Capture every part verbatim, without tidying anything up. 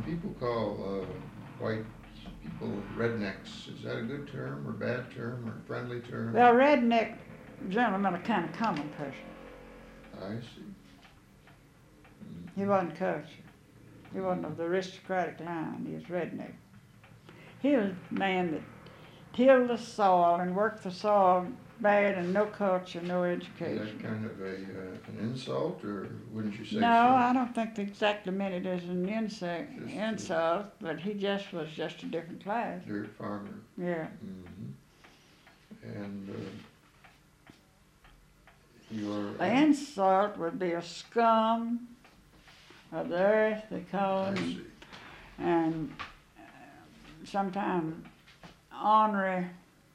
people call uh, white people rednecks. Is that a good term or bad term or friendly term? Well, redneck gentleman, a kind of common person. I see. Mm-hmm. He wasn't cultured. He wasn't of the aristocratic line. He was redneck. He was a man that tilled the soil and worked the soil bad and no culture, no education. Is that kind of a uh, an insult, or wouldn't you say no, so? I don't think exactly meant it as an insult, Just insult, but he just was just a different class. Dirt farmer. Yeah. Mm-hmm. And uh, your An insult would be a scum of the earth, they call I him, see. and uh, sometimes ornery.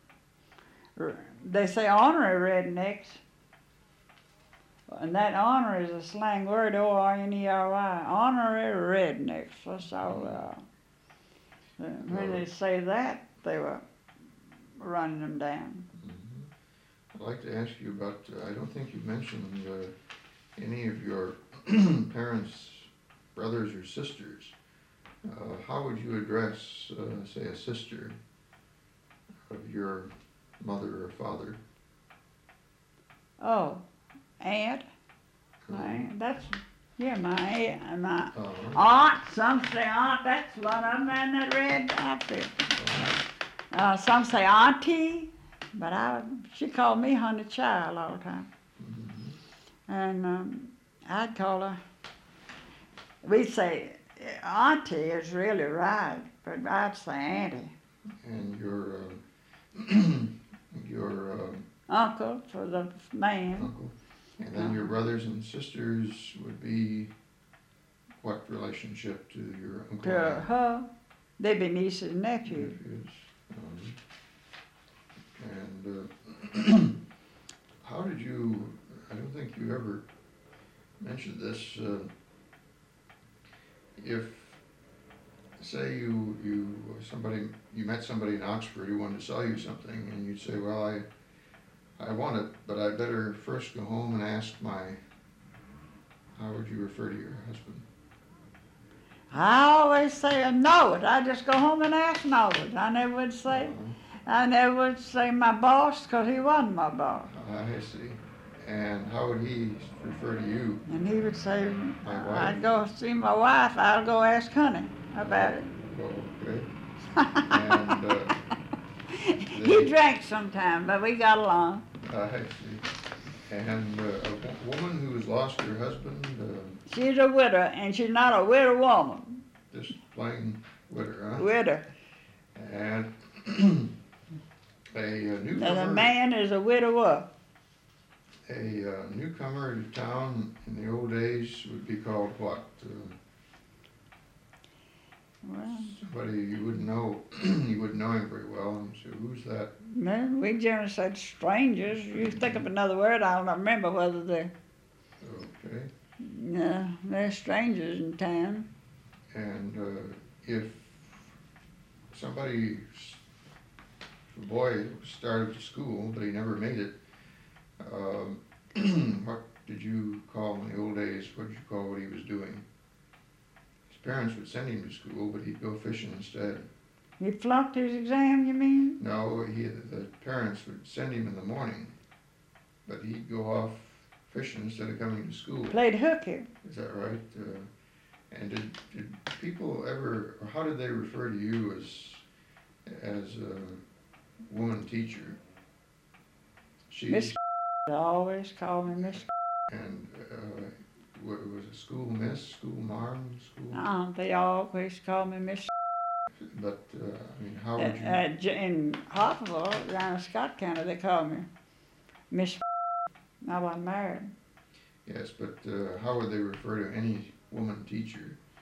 They say ornery rednecks, and that honor is a slang word, O R N E R Y, ornery rednecks, that's all. Uh, when they say that, they were running them down. Mm-hmm. I'd like to ask you about, uh, I don't think you mentioned uh, any of your parents' brothers or sisters. Uh, how would you address, uh, say, a sister of your mother or father? Oh, aunt. My aunt, that's, yeah, my aunt, my Uh, aunt, some say aunt, that's one of them in that red outfit. Uh, some say auntie, but I, she called me honey child all the time. mm-hmm. And um, I'd call her, we'd say auntie is really right, but I'd say auntie. And your uh, your uh, Uncle for the man. uncle, and then your brothers and sisters would be what relationship to your uncle? To and her, they'd be nieces and nephews. nephews? Um, and uh, how did you? I don't think you ever mentioned this. Uh, if say you you somebody you met somebody in Oxford who wanted to sell you something, and you'd say, well, I I want it, but I better first go home and ask my. How would you refer to your husband? I always say a Noah. I just go home and ask Noah. I never would say, Uh, I never would say my boss, because he wasn't my boss. I see. And how would he refer to you? And he would say, My wife? I'd go see my wife, I'll go ask Honey about it. Oh, okay. And uh, He they- drank sometime, but we got along. I see. And uh, a wo- woman who has lost her husband, uh, She's a widow, and she's not a widow woman. just plain widow, huh? Widow. And a, uh And a newcomer, man is a widower. a uh, newcomer to town in the old days would be called what? Uh, Well, somebody you wouldn't know, you wouldn't know him very well, and so who's that? no, we generally said strangers. You think of another word, I don't remember whether they're, Okay. no, they're strangers in town. And uh, if somebody, a boy started school, but he never made it, um, what did you call in the old days, what did you call what he was doing? His parents would send him to school, but he'd go fishing instead. He flunked his exam, you mean? No, he, the parents would send him in the morning, but he'd go off fishing instead of coming to school. Played hooky. Is that right? Uh, and did, did people ever, or how did they refer to you as as a woman teacher? She Miss They always called me Miss and uh, wa- was it school miss, school marm, school? Uh, they always called me Miss But uh, I mean, how Uh, would you? uh, J- in Harperville, around Scott County, they called me Miss I wasn't married. Yes, but uh, how would they refer to any woman teacher?